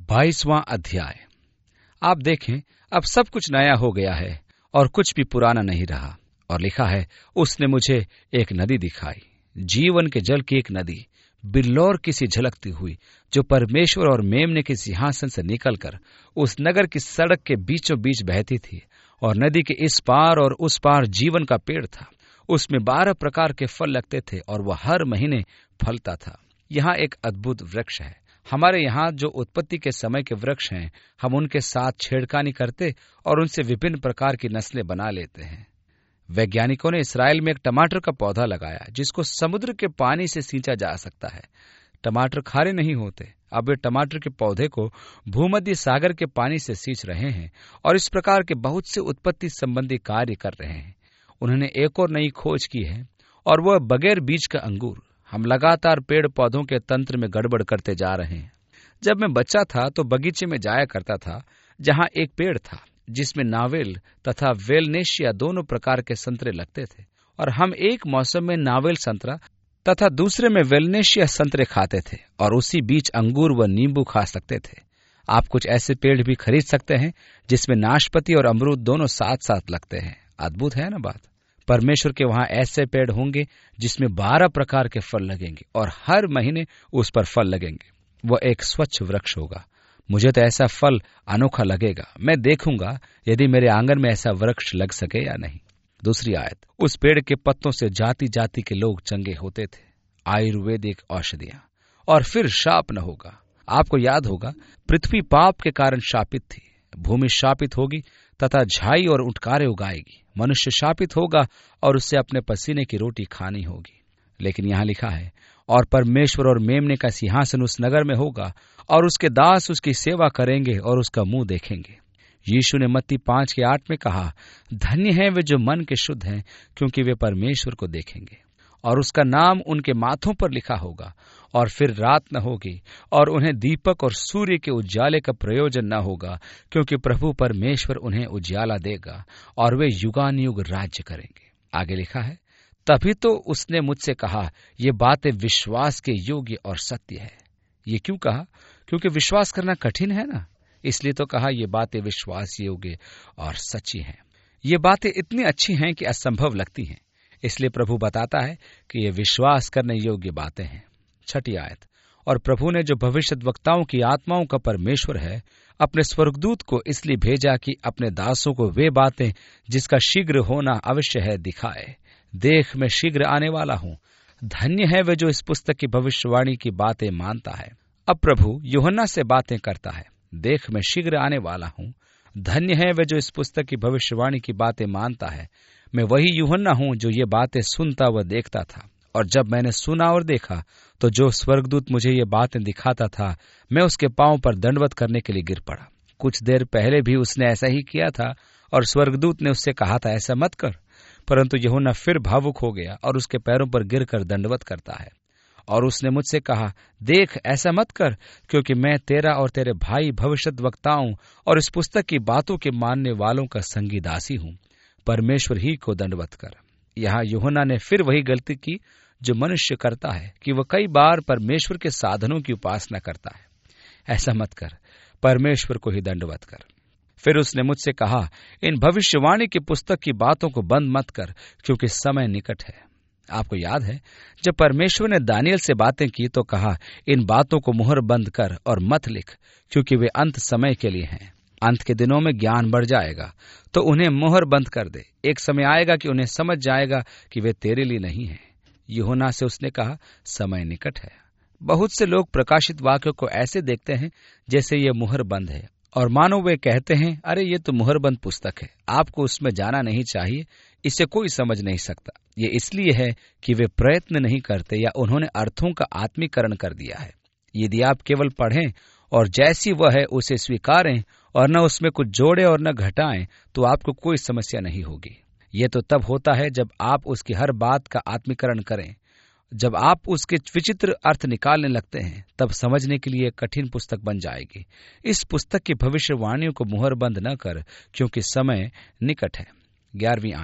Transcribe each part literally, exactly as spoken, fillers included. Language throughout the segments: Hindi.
बाईसवां अध्याय। आप देखें, अब सब कुछ नया हो गया है और कुछ भी पुराना नहीं रहा। और लिखा है, उसने मुझे एक नदी दिखाई, जीवन के जल की एक नदी, बिल्लौर किसी झलकती हुई, जो परमेश्वर और मेमने के सिंहासन से निकलकर उस नगर की सड़क के बीचों बीच बहती थी। और नदी के इस पार और उस पार जीवन का पेड़ था। उसमें बारह प्रकार के फल लगते थे और वह हर महीने फलता था। यहाँ एक अद्भुत वृक्ष है। हमारे यहाँ जो उत्पत्ति के समय के वृक्ष हैं, हम उनके साथ छेड़खानी करते और उनसे विभिन्न प्रकार की नस्लें बना लेते हैं। वैज्ञानिकों ने इसराइल में एक टमाटर का पौधा लगाया, जिसको समुद्र के पानी से सींचा जा सकता है। टमाटर खारे नहीं होते। अब वे टमाटर के पौधे को भूमध्य सागर के पानी से सींच रहे हैं और इस प्रकार के बहुत से उत्पत्ति संबंधी कार्य कर रहे हैं। उन्होंने एक और नई खोज की है, और वह बगैर बीज का अंगूर। हम लगातार पेड़ पौधों के तंत्र में गड़बड़ करते जा रहे हैं। जब मैं बच्चा था तो बगीचे में जाया करता था, जहां एक पेड़ था जिसमें नावेल तथा वेलनेशिया दोनों प्रकार के संतरे लगते थे, और हम एक मौसम में नावेल संतरा तथा दूसरे में वेलनेशिया संतरे खाते थे, और उसी बीच अंगूर व नींबू खा सकते थे। आप कुछ ऐसे पेड़ भी खरीद सकते हैं जिसमें नाशपाती और अमरूद दोनों साथ साथ लगते हैं। अद्भुत है ना बात। परमेश्वर के वहां ऐसे पेड़ होंगे जिसमें बारह प्रकार के फल लगेंगे और हर महीने उस पर फल लगेंगे। वह एक स्वच्छ वृक्ष होगा। मुझे तो ऐसा फल अनोखा लगेगा। मैं देखूंगा यदि मेरे आंगन में ऐसा वृक्ष लग सके या नहीं। दूसरी आयत, उस पेड़ के पत्तों से जाति जाति के लोग चंगे होते थे। आयुर्वेदिक औषधियां। और फिर शाप न होगा। आपको याद होगा, पृथ्वी पाप के कारण शापित थी। भूमि शापित होगी तथा झाई और उठकारे उगाएगी। मनुष्य शापित होगा और उससे अपने पसीने की रोटी खानी होगी। लेकिन यहां लिखा है, और परमेश्वर और मेमने का सिंहासन उस नगर में होगा और उसके दास उसकी सेवा करेंगे और उसका मुंह देखेंगे। यीशु ने मत्ती पांच के आठ में कहा, धन्य हैं वे जो मन के शुद्ध हैं, क्योंकि वे परमेश्वर को देखेंगे। और उसका नाम उनके माथों पर लिखा होगा। और फिर रात न होगी और उन्हें दीपक और सूर्य के उजाले का प्रयोजन न होगा, क्योंकि प्रभु परमेश्वर उन्हें उजाला देगा और वे युगानुयुग राज्य करेंगे। आगे लिखा है, तभी तो उसने मुझसे कहा, ये बातें विश्वास के योग्य और सत्य है। ये क्यों कहा? क्योंकि विश्वास करना कठिन है ना, इसलिए तो कहा ये बातें विश्वास योग्य और सच्ची हैं। ये बातें इतनी अच्छी हैं कि असंभव लगती हैं। इसलिए प्रभु बताता है कि ये विश्वास करने योग्य बातें हैं। छठी आयत, और प्रभु ने जो भविष्यद्वक्ताओं की आत्माओं का परमेश्वर है, अपने स्वर्गदूत को इसलिए भेजा कि अपने दासों को वे बातें जिसका शीघ्र होना अवश्य है दिखाए। देख, मैं शीघ्र आने वाला हूं। धन्य है वे जो इस पुस्तक की भविष्यवाणी की बातें मानता है। अब प्रभु यूहन्ना से बातें करता है। देख, मैं शीघ्र आने वाला हूं। धन्य है वे जो इस पुस्तक की भविष्यवाणी की बातें मानता है। मैं वही यूहन्ना हूं जो ये बातें सुनता व देखता था। और जब मैंने सुना और देखा, तो जो स्वर्गदूत मुझे ये बातें दिखाता था, मैं उसके पांव पर दंडवत करने के लिए गिर पड़ा। कुछ देर पहले भी उसने ऐसा ही किया था और स्वर्गदूत ने उससे कहा था, ऐसा मत कर। परंतु यूहन्ना फिर भावुक हो गया और उसके पैरों पर गिरकर दंडवत करता है। और उसने मुझसे कहा, देख, ऐसा मत कर, क्योंकि मैं तेरा और तेरे भाई भविष्यद्वक्ताओं और इस पुस्तक की बातों के मानने वालों का संगी दासी हूं। परमेश्वर ही को दंडवत कर। यहाँ यूहन्ना ने फिर वही गलती की जो मनुष्य करता है कि वह कई बार परमेश्वर के साधनों की उपासना करता है। ऐसा मत कर, परमेश्वर को ही दंडवत कर। फिर उसने मुझसे कहा, इन भविष्यवाणी की पुस्तक की बातों को बंद मत कर, क्योंकि समय निकट है। आपको याद है, जब परमेश्वर ने दानियल से बातें की तो कहा, इन बातों को मुहर बंद कर और मत लिख, क्योंकि वे अंत समय के लिए हैं। अंत के दिनों में ज्ञान बढ़ जाएगा, तो उन्हें मुहर बंद कर दे। एक समय आएगा कि उन्हें समझ जाएगा कि वे तेरे लिए नहीं हैं। यूहन्ना से उसने कहा, समय निकट है। बहुत से लोग प्रकाशित वाक्यों को ऐसे देखते हैं जैसे ये मुहर बंद है, और मानो वे कहते हैं, अरे ये तो मुहरबंद पुस्तक है, आपको उसमें जाना नहीं चाहिए, इसे कोई समझ नहीं सकता। ये इसलिए है कि वे प्रयत्न नहीं करते या उन्होंने अर्थों का आत्मीकरण कर दिया है। यदि आप केवल पढ़ें और जैसी वह है उसे स्वीकारें और न उसमें कुछ जोड़े और न घटाएं, तो आपको कोई समस्या नहीं होगी। ये तो तब होता है जब आप उसकी हर बात का आत्मीकरण करें। जब आप उसके विचित्र अर्थ निकालने लगते हैं, तब समझने के लिए कठिन पुस्तक बन जाएगी। इस पुस्तक की भविष्यवाणियों को मुहरबंद न कर, क्योंकि समय निकट है। ग्यारहवीं आयत,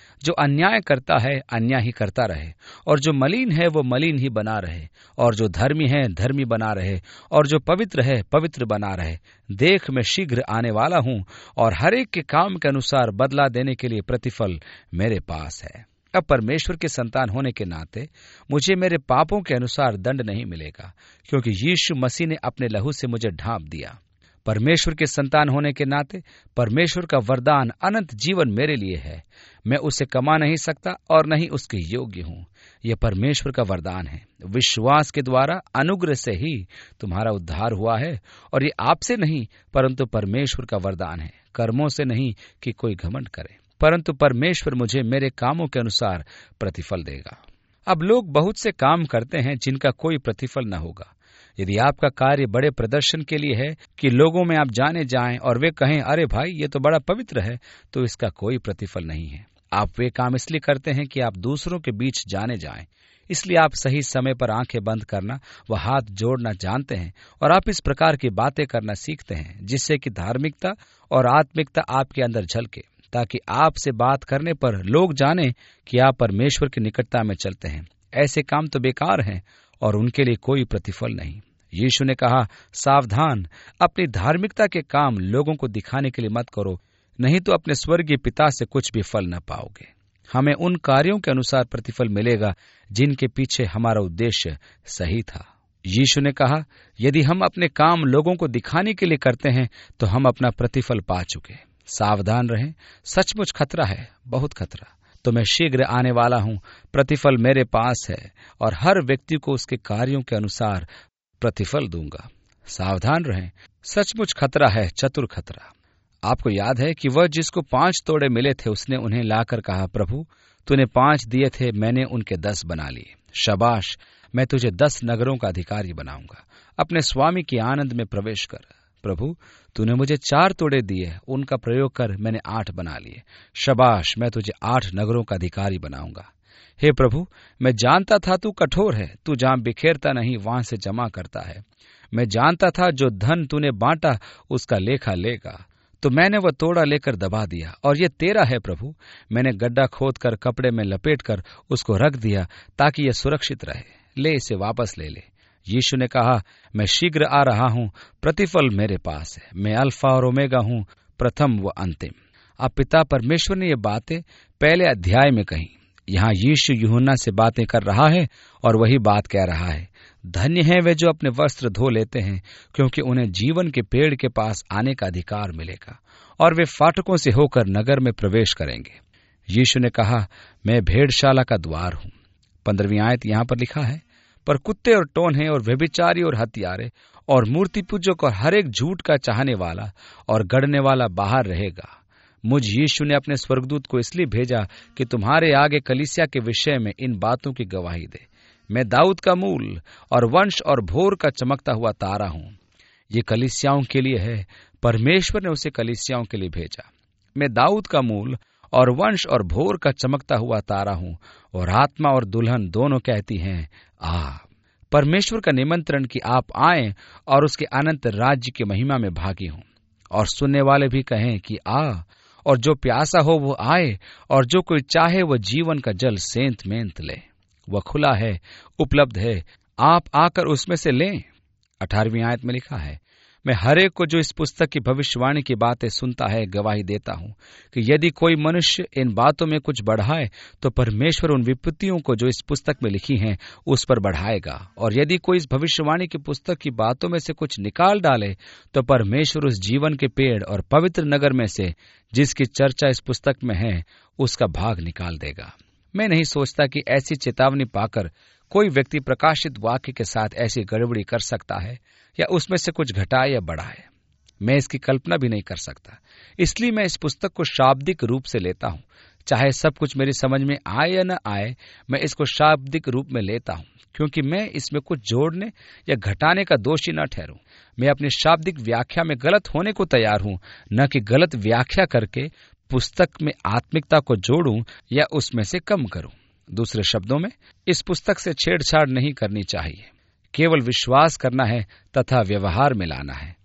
जो अन्याय करता है अन्याय ही करता रहे, और जो मलिन है वो मलिन ही बना रहे, और जो धर्मी है धर्मी बना रहे, और जो पवित्र है पवित्र बना रहे। देख, मैं शीघ्र आने वाला हूँ, और हर एक के काम के अनुसार बदला देने के लिए प्रतिफल मेरे पास है। अब परमेश्वर के संतान होने के नाते मुझे मेरे पापों के अनुसार दंड नहीं मिलेगा, क्योंकि यीशु मसीह ने अपने लहू से मुझे ढांप दिया। परमेश्वर के संतान होने के नाते परमेश्वर का वरदान अनंत जीवन मेरे लिए है। मैं उसे कमा नहीं सकता और न ही उसके योग्य हूँ। यह परमेश्वर का वरदान है। विश्वास के द्वारा अनुग्रह से ही तुम्हारा उद्धार हुआ है, और ये आपसे नहीं परंतु परमेश्वर का वरदान है, कर्मों से नहीं कि कोई घमंड करे, परंतु परमेश्वर मुझे मेरे कामों के अनुसार प्रतिफल देगा। अब लोग बहुत से काम करते हैं जिनका कोई प्रतिफल न होगा। यदि आपका कार्य बड़े प्रदर्शन के लिए है कि लोगों में आप जाने जाएं और वे कहें, अरे भाई ये तो बड़ा पवित्र है, तो इसका कोई प्रतिफल नहीं है। आप वे काम इसलिए करते हैं कि आप दूसरों के बीच जाने जाएं। इसलिए आप सही समय पर आंखें बंद करना व हाथ जोड़ना जानते हैं, और आप इस प्रकार की बातें करना सीखते हैं जिससे कि धार्मिकता और आत्मिकता आपके अंदर झलके, ताकि आपसे बात करने पर लोग जाने कि आप परमेश्वर की निकटता में चलते हैं। ऐसे काम तो बेकार हैं और उनके लिए कोई प्रतिफल नहीं। यीशु ने कहा, सावधान, अपनी धार्मिकता के काम लोगों को दिखाने के लिए मत करो, नहीं तो अपने स्वर्गीय पिता से कुछ भी फल न पाओगे। हमें उन कार्यों के अनुसार प्रतिफल मिलेगा जिनके पीछे हमारा उद्देश्य सही था। यीशु ने कहा, यदि हम अपने काम लोगों को दिखाने के लिए करते हैं तो हम अपना प्रतिफल पा चुके। सावधान रहें, सचमुच खतरा है, बहुत खतरा। तो मैं शीघ्र आने वाला हूँ, प्रतिफल मेरे पास है, और हर व्यक्ति को उसके कार्यों के अनुसार प्रतिफल दूंगा। सावधान रहें, सचमुच खतरा है, चतुर खतरा। आपको याद है कि वह जिसको पांच तोड़े मिले थे उसने उन्हें लाकर कहा, प्रभु तूने पांच दिए थे, मैंने उनके दस बना लिए। शाबाश, मैं तुझे दस नगरों का अधिकारी बनाऊंगा। अपने स्वामी के आनंद में प्रवेश कर। प्रभु तूने मुझे चार तोड़े दिए, उनका प्रयोग कर, मैंने आठ बना लिए। शाबाश, मैं तुझे आठ नगरों का अधिकारी बनाऊंगा। हे प्रभु, मैं जानता था तू कठोर है, तू जहां बिखेरता नहीं वहां से जमा करता है। मैं जानता था जो धन तूने बांटा उसका लेखा लेगा, तो मैंने वह तोड़ा लेकर दबा दिया, और ये तेरा है प्रभु। मैंने गड्ढा खोद कर कपड़े में लपेट कर उसको रख दिया ताकि यह सुरक्षित रहे। ले, इसे वापस ले ले। यीशु ने कहा, मैं शीघ्र आ रहा हूं, प्रतिफल मेरे पास है। मैं अल्फा और ओमेगा हूं, प्रथम व अंतिम। अब पिता परमेश्वर ने ये बातें पहले अध्याय में कही। यहाँ यीशु यूहन्ना से बातें कर रहा है और वही बात कह रहा है। धन्य हैं वे जो अपने वस्त्र धो लेते हैं, क्योंकि उन्हें जीवन के पेड़ के पास आने का अधिकार मिलेगा, और वे फाटकों से होकर नगर में प्रवेश करेंगे। यीशु ने कहा, मैं भेड़शाला का द्वार हूं। पंद्रहवीं आयत यहाँ पर लिखा है, पर कुत्ते और टोन्हे और व्यभिचारी और हत्यारे और मूर्ति पूजक और हर एक झूठ का चाहने वाला और गढ़ने वाला बाहर रहेगा। मुझ यीशु ने अपने स्वर्गदूत को इसलिए भेजा कि तुम्हारे आगे कलीसिया के विषय में इन बातों की गवाही दे। मैं दाऊद का मूल और वंश और भोर का चमकता हुआ तारा हूं। ये कलीसियाओं के लिए है, परमेश्वर ने उसे कलीसियाओं के लिए भेजा। मैं दाऊद का मूल और वंश और भोर का चमकता हुआ तारा हूं, और आत्मा और दुल्हन दोनों कहती हैं, आ। परमेश्वर का निमंत्रण कि आप आएं और उसके अनंत राज्य की महिमा में भागी हों, और सुनने वाले भी कहें कि आ, और जो प्यासा हो वो आए, और जो कोई चाहे वो जीवन का जल सेंत मेंत ले। वह खुला है, उपलब्ध है, आप आकर उसमें से लें। अठारहवीं आयत में लिखा है, मैं हरेक को जो इस पुस्तक की भविष्यवाणी की बातें सुनता है गवाही देता हूं कि यदि कोई मनुष्य इन बातों में कुछ बढ़ाए तो परमेश्वर उन विपत्तियों को जो इस पुस्तक में लिखी हैं उस पर बढ़ाएगा, और यदि कोई इस भविष्यवाणी की पुस्तक की बातों में से कुछ निकाल डाले तो परमेश्वर उस जीवन के पेड़ और पवित्र नगर में से जिसकी चर्चा इस पुस्तक में है उसका भाग निकाल देगा। मैं नहीं सोचता कि ऐसी चेतावनी पाकर कोई व्यक्ति प्रकाशित वाक्य के साथ ऐसी गड़बड़ी कर सकता है या उसमें से कुछ घटाए या बढ़ाए। मैं इसकी कल्पना भी नहीं कर सकता। इसलिए मैं इस पुस्तक को शाब्दिक रूप से लेता हूं। चाहे सब कुछ मेरी समझ में आए या न आए, मैं इसको शाब्दिक रूप में लेता हूं, क्योंकि मैं इसमें कुछ जोड़ने या घटाने का दोषी न ठहरूं। मैं अपनी शाब्दिक व्याख्या में गलत होने को तैयार हूं, न कि गलत व्याख्या करके पुस्तक में आत्मिकता को जोड़ूं या उसमें से कम करूं। दूसरे शब्दों में, इस पुस्तक से छेड़छाड़ नहीं करनी चाहिए। केवल विश्वास करना है तथा व्यवहार में लाना है।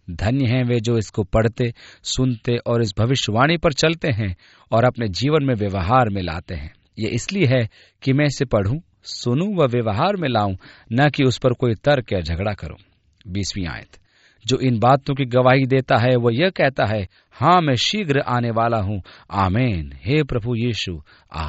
धन्य हैं वे जो इसको पढ़ते, सुनते और इस भविष्यवाणी पर चलते हैं और अपने जीवन में व्यवहार में लाते हैं। ये इसलिए है कि मैं इसे पढ़ूं, सुनूं व व्यवहार में लाऊं, न कि उस पर कोई तर्क या झगड़ा करूं। बीसवीं आयत। जो इन बातों की गवाही देता है वो यह कहता है, हाँ मैं शीघ्र आने वाला हूं। आमीन। हे प्रभु यीशु आ।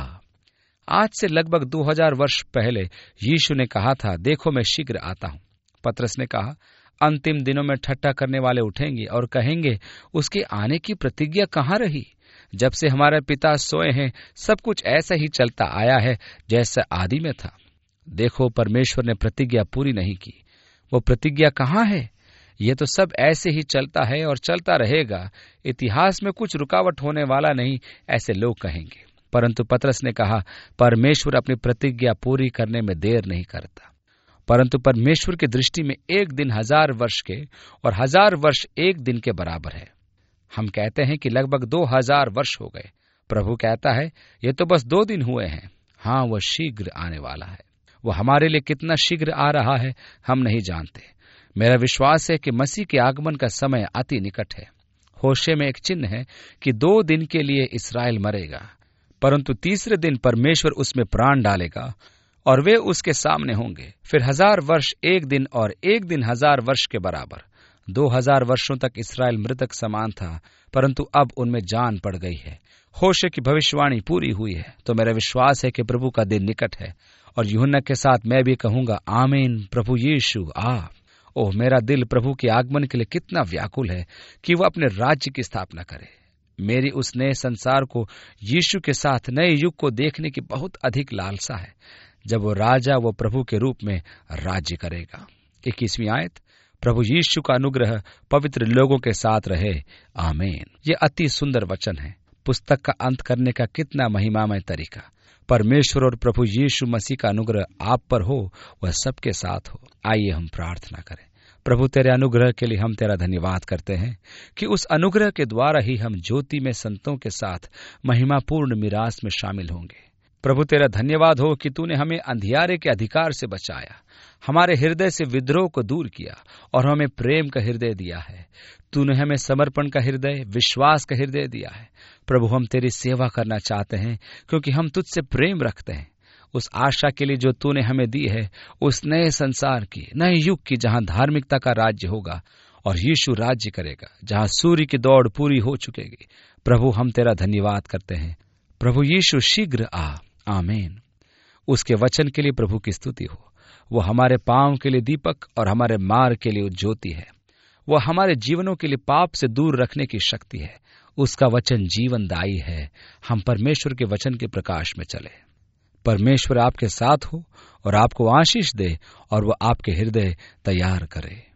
आज से लगभग दो हजार वर्ष पहले यीशु ने कहा था, देखो मैं शीघ्र आता हूं। पतरस ने कहा, अंतिम दिनों में ठट्ठा करने वाले उठेंगे और कहेंगे, उसके आने की प्रतिज्ञा कहाँ रही? जब से हमारे पिता सोए हैं सब कुछ ऐसा ही चलता आया है जैसा आदि में था। देखो परमेश्वर ने प्रतिज्ञा पूरी नहीं की। वो प्रतिज्ञा कहाँ है? ये तो सब ऐसे ही चलता है और चलता रहेगा। इतिहास में कुछ रुकावट होने वाला नहीं, ऐसे लोग कहेंगे। परंतु पतरस ने कहा, परमेश्वर अपनी प्रतिज्ञा पूरी करने में देर नहीं करता। परंतु परमेश्वर की दृष्टि में एक दिन हजार वर्ष के और हजार वर्ष एक दिन के बराबर है। हम कहते हैं कि लगभग दो हजार वर्ष हो गए। प्रभु कहता है, ये तो बस दो दिन हुए हैं। हाँ, वह शीघ्र आने वाला है। वो हमारे लिए कितना शीघ्र आ रहा है हम नहीं जानते। मेरा विश्वास है कि मसीह के आगमन का समय अति निकट है। होशे में एक चिन्ह है कि दो दिन के लिए इस्राएल मरेगा, परंतु तीसरे दिन परमेश्वर उसमें प्राण डालेगा और वे उसके सामने होंगे। फिर हजार वर्ष एक दिन और एक दिन हजार वर्ष के बराबर। दो हजार वर्षों तक इस्राएल मृतक समान था, परंतु अब उनमें जान पड़ गई है। होशे की भविष्यवाणी पूरी हुई है। तो मेरा विश्वास है कि प्रभु का दिन निकट है। और यूहन्ना के साथ मैं भी कहूंगा, आमीन। प्रभु यीशु आ। ओह, मेरा दिल प्रभु के आगमन के लिए कितना व्याकुल है कि वह अपने राज्य की स्थापना करे। मेरी उस नए संसार को, यीशु के साथ नए युग को देखने की बहुत अधिक लालसा है, जब वो राजा वो प्रभु के रूप में राज्य करेगा। इक्कीसवीं आयत। प्रभु यीशु का अनुग्रह पवित्र लोगों के साथ रहे। आमीन। ये अति सुंदर वचन है। पुस्तक का अंत करने का कितना महिमामय तरीका। परमेश्वर और प्रभु यीशु मसीह का अनुग्रह आप पर हो, वह सबके साथ हो। आइए हम प्रार्थना करें। प्रभु, तेरे अनुग्रह के लिए हम तेरा धन्यवाद करते हैं कि उस अनुग्रह के द्वारा ही हम ज्योति में संतों के साथ महिमापूर्ण मिरास में शामिल होंगे। प्रभु, तेरा धन्यवाद हो कि तूने हमें अंधियारे के अधिकार से बचाया, हमारे हृदय से विद्रोह को दूर किया और हमें प्रेम का हृदय दिया है। तूने हमें समर्पण का हृदय, विश्वास का हृदय दिया है। प्रभु, हम तेरी सेवा करना चाहते हैं क्योंकि हम तुझसे प्रेम रखते हैं। उस आशा के लिए जो तूने हमें दी है, उस नए संसार की, नए युग की, जहां धार्मिकता का राज्य होगा और यीशु राज्य करेगा, जहां सूर्य की दौड़ पूरी हो चुकेगी। प्रभु, हम तेरा धन्यवाद करते हैं। प्रभु यीशु शीघ्र आ। आमीन। उसके वचन के लिए प्रभु की स्तुति हो। वो हमारे पांव के लिए दीपक और हमारे मार्ग के लिए ज्योति है। वो हमारे जीवनों के लिए पाप से दूर रखने की शक्ति है। उसका वचन जीवनदायी है। हम परमेश्वर के वचन के प्रकाश में चले। परमेश्वर आपके साथ हो और आपको आशीष दे और वो आपके हृदय तैयार करे।